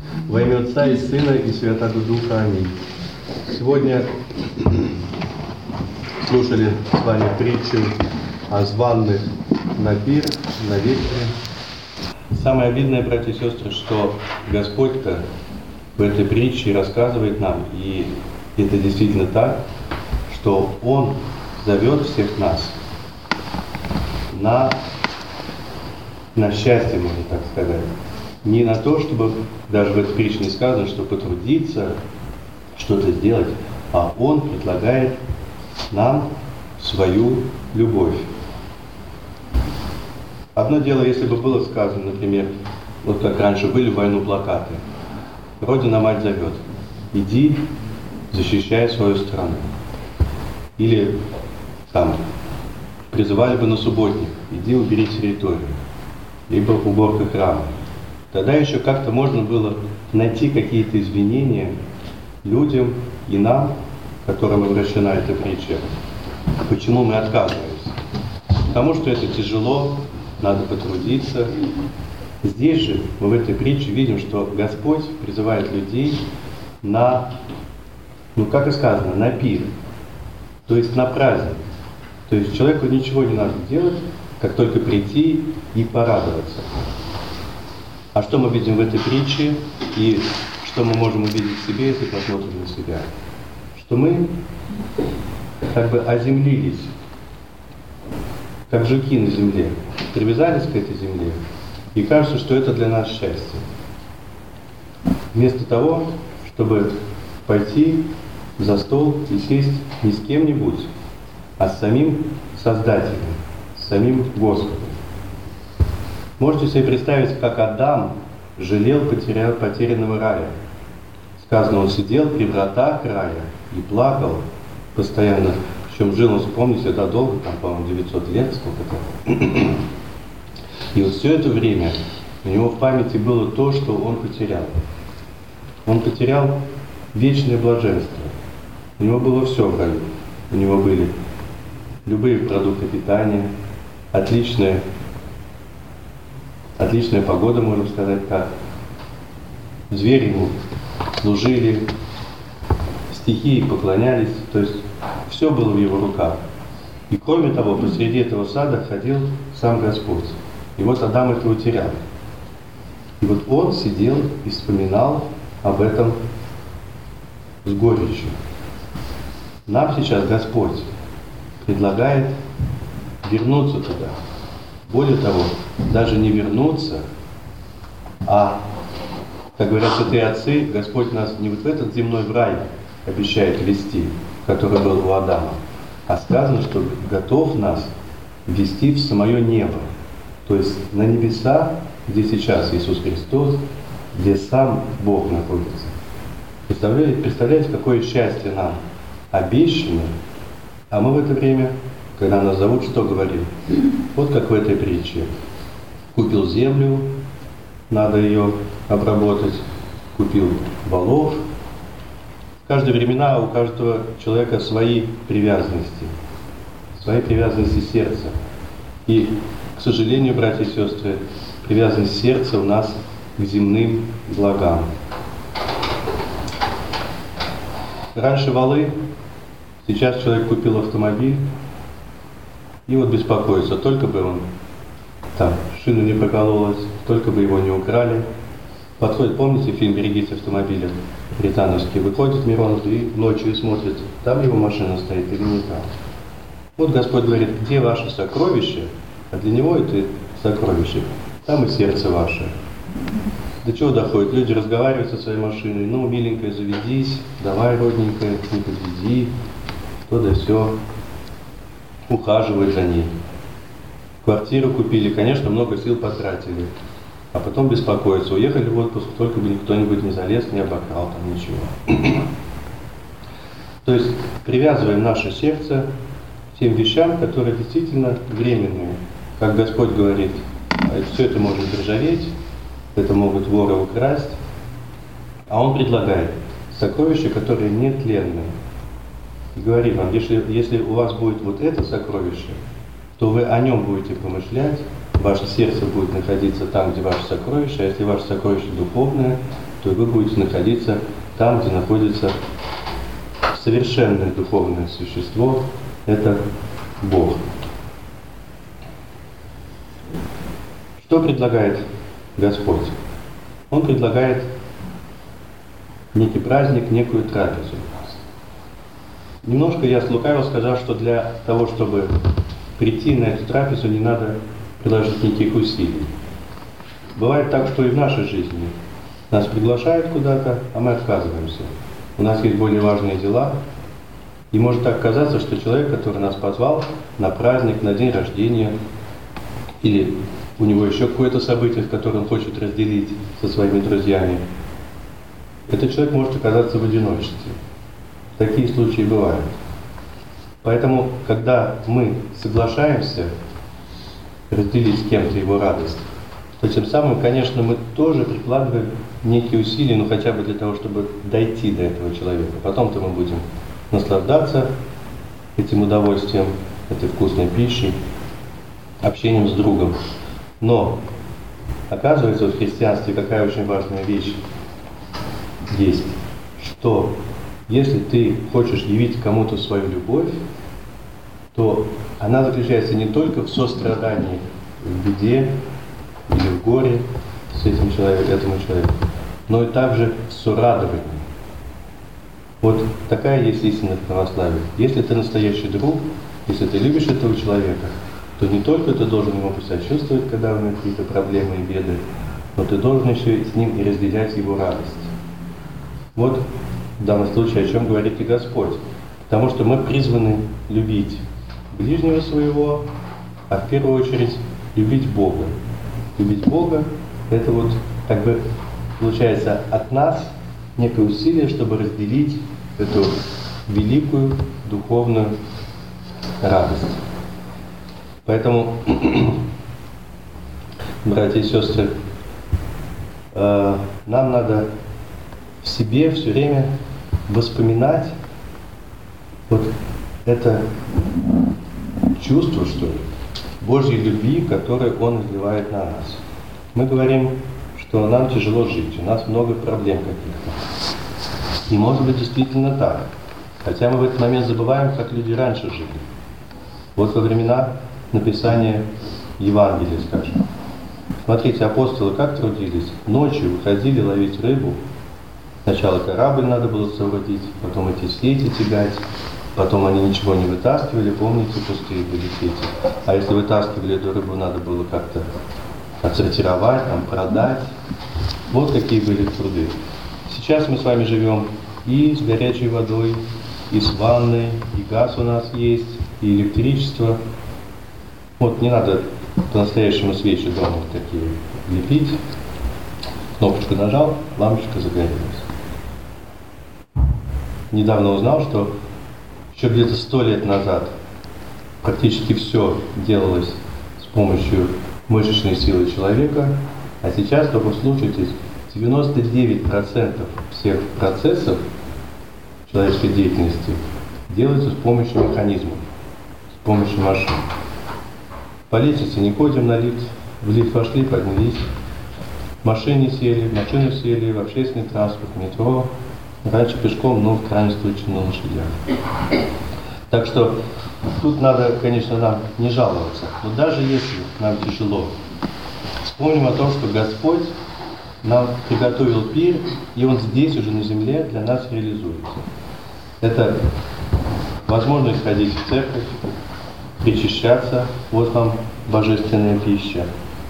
Во имя Отца и Сына и Святого Духа. Аминь. Сегодня слушали с вами притчу о званых на пир, на вечере. Самое обидное, братья и сестры, что Господь-то в этой притче рассказывает нам, и это действительно так, что Он зовет всех нас на счастье, можно так сказать. Не на то, чтобы, даже в этой притче не сказано, что потрудиться, что-то сделать, а Он предлагает нам свою любовь. Одно дело, если бы было сказано, например, вот как раньше были в войну плакаты: «Родина-мать зовет, иди, защищай свою страну». Или там призывали бы на субботник: иди, убери территорию. Либо уборка храма. Тогда еще как-то можно было найти какие-то извинения людям и нам, которым обращена эта притча, почему мы отказываемся. Потому что это тяжело, надо потрудиться. Здесь же мы в этой притче видим, что Господь призывает людей на, как и сказано, на пир, то есть на праздник. То есть человеку ничего не надо делать, как только прийти и порадоваться. А что мы видим в этой притче и что мы можем увидеть в себе, если посмотрим на себя? Что мы как бы оземлились, как жуки на земле, привязались к этой земле, и кажется, что это для нас счастье. Вместо того, чтобы пойти за стол и сесть не с кем-нибудь, а с самим Создателем, с самим Господом. Можете себе представить, как Адам жалел потерянного рая. Сказано, он сидел при вратах рая и плакал постоянно. Причем жил он, вспомните, это долго, там, по-моему, 900 лет, сколько-то. И вот все это время у него в памяти было то, что он потерял. Он потерял вечное блаженство. У него было все в раю. У него были любые продукты питания, отличная погода, можно сказать так. Звери ему служили, стихии поклонялись, то есть все было в его руках. И кроме того, посреди этого сада ходил сам Господь. И вот Адам это утерял. И вот он сидел и вспоминал об этом с горечью. Нам сейчас Господь предлагает вернуться туда. Более того, даже не вернуться, а, как говорят святые отцы, Господь нас не вот в этот земной рай обещает ввести, который был у Адама, а сказано, что готов нас ввести в самое небо, то есть на небеса, где сейчас Иисус Христос, где сам Бог находится. Представляете, какое счастье нам обещано, а мы в это время, когда нас зовут, что говорим? Вот как в этой притче. Купил землю, надо ее обработать, купил волов. В каждые времена у каждого человека свои привязанности сердца. И, к сожалению, братья и сестры, привязанность сердца у нас к земным благам. Раньше валы, сейчас человек купил автомобиль, и вот беспокоится, только бы он там шина не прокололась, только бы его не украли. Подходит, помните фильм «Берегите автомобиля» британовский, выходит Миронов и ночью смотрит, там его машина стоит или не там. Вот Господь говорит, где ваше сокровище, а для него это сокровище, там и сердце ваше. До чего доходит? Люди разговаривают со своей машиной, миленькая, заведись, давай, родненькая, не подведи, то да сё. Ухаживают за ней. Квартиру купили, конечно, много сил потратили. А потом беспокоятся, уехали в отпуск, только бы кто-нибудь не залез, не обокрал, там ничего. То есть привязываем наше сердце к тем вещам, которые действительно временные. Как Господь говорит, все это может ржаветь, это могут воры украсть. А Он предлагает сокровища, которые нетленные. И говорит вам, если у вас будет вот это сокровище, то вы о нем будете помышлять, ваше сердце будет находиться там, где ваше сокровище, а если ваше сокровище духовное, то вы будете находиться там, где находится совершенное духовное существо, это Бог. Что предлагает Господь? Он предлагает некий праздник, некую трапезу. Немножко я слукавил, сказав, что для того, чтобы прийти на эту трапезу, не надо приложить никаких усилий. Бывает так, что и в нашей жизни нас приглашают куда-то, а мы отказываемся. У нас есть более важные дела, и может так казаться, что человек, который нас позвал на праздник, на день рождения, или у него еще какое-то событие, которое он хочет разделить со своими друзьями, этот человек может оказаться в одиночестве. Такие случаи бывают. Поэтому, когда мы соглашаемся разделить с кем-то его радость, то тем самым, конечно, мы тоже прикладываем некие усилия, ну хотя бы для того, чтобы дойти до этого человека. Потом-то мы будем наслаждаться этим удовольствием, этой вкусной пищей, общением с другом. Но оказывается, в христианстве какая очень важная вещь есть, что если ты хочешь явить кому-то свою любовь, то она заключается не только в сострадании в беде или в горе с этим человеком, этому человеку, но и также в сорадовании. Вот такая есть истина в православии. Если ты настоящий друг, если ты любишь этого человека, то не только ты должен ему посочувствовать, когда у него какие-то проблемы и беды, но ты должен еще с ним и разделять его радость. Вот в данном случае о чем говорит и Господь. Потому что мы призваны любить ближнего своего, а в первую очередь любить Бога. Любить Бога — это вот как бы получается от нас некое усилие, чтобы разделить эту великую духовную радость. Поэтому, братья и сестры, нам надо в себе все время воспоминать вот это чувство, что ли, Божьей любви, которую Он изливает на нас. Мы говорим, что нам тяжело жить, у нас много проблем каких-то. И может быть действительно так. Хотя мы в этот момент забываем, как люди раньше жили. Вот во времена написания Евангелия, скажем. Смотрите, апостолы как трудились? Ночью выходили ловить рыбу. Сначала корабль надо было соорудить, потом эти сети тягать, потом они ничего не вытаскивали, помните, пустые были сети. А если вытаскивали эту рыбу, надо было как-то отсортировать, там, продать. Вот какие были труды. Сейчас мы с вами живем и с горячей водой, и с ванной, и газ у нас есть, и электричество. Вот не надо по-настоящему свечи дома такие лепить. Кнопочку нажал, лампочка загорелась. Недавно узнал, что еще где-то 100 лет назад практически все делалось с помощью мышечной силы человека, а сейчас, только вслушайтесь, 99% всех процессов человеческой деятельности делается с помощью механизмов, с помощью машин. По лестнице не ходим на лифт, в лифт вошли, поднялись, в машину сели, в общественный транспорт, метро, раньше пешком, но в крайнем случае на лошадях. Так что тут надо, конечно, нам не жаловаться, но даже если нам тяжело, вспомним о том, что Господь нам приготовил пир, и Он здесь уже на земле для нас реализуется. Это возможность ходить в церковь, причащаться, вот вам божественная пища,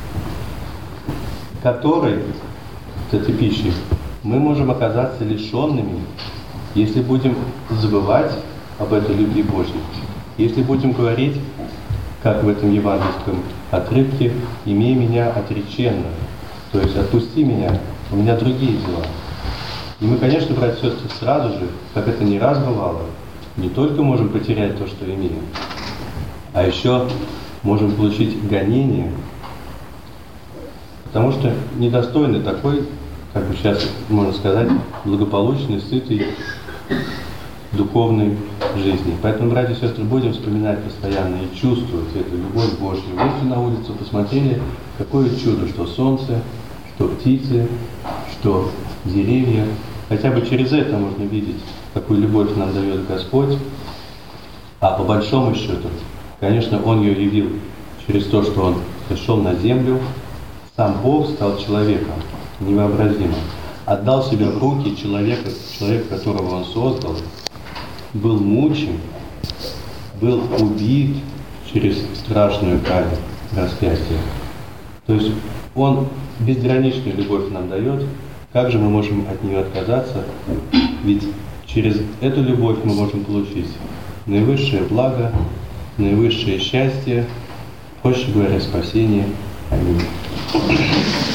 которой, с этой пищей, мы можем оказаться лишенными, если будем забывать об этой любви Божьей, если будем говорить, как в этом евангельском отрывке, «Имей меня отреченно», то есть «отпусти меня, у меня другие дела». И мы, конечно, братья и сестры, сразу же, как это не раз бывало, не только можем потерять то, что имеем, а еще можем получить гонение, потому что недостойны такой, как бы сейчас можно сказать, благополучной, сытой, духовной жизни. Поэтому, братья и сестры, будем вспоминать постоянно и чувствовать эту любовь Божью. Вышли на улицу, посмотрели, какое чудо, что солнце, что птицы, то деревья. Хотя бы через это можно видеть, какую любовь нам дает Господь. А по большому счету, конечно, Он ее явил через то, что Он пришел на землю, сам Бог стал человеком, невообразимо. Отдал себя в руки человека, которого Он создал, был мучен, был убит через страшную казнь, распятие. То есть Он безграничную любовь нам дает. Как же мы можем от нее отказаться? Ведь через эту любовь мы можем получить наивысшее благо, наивысшее счастье, проще говоря, спасение. Аминь.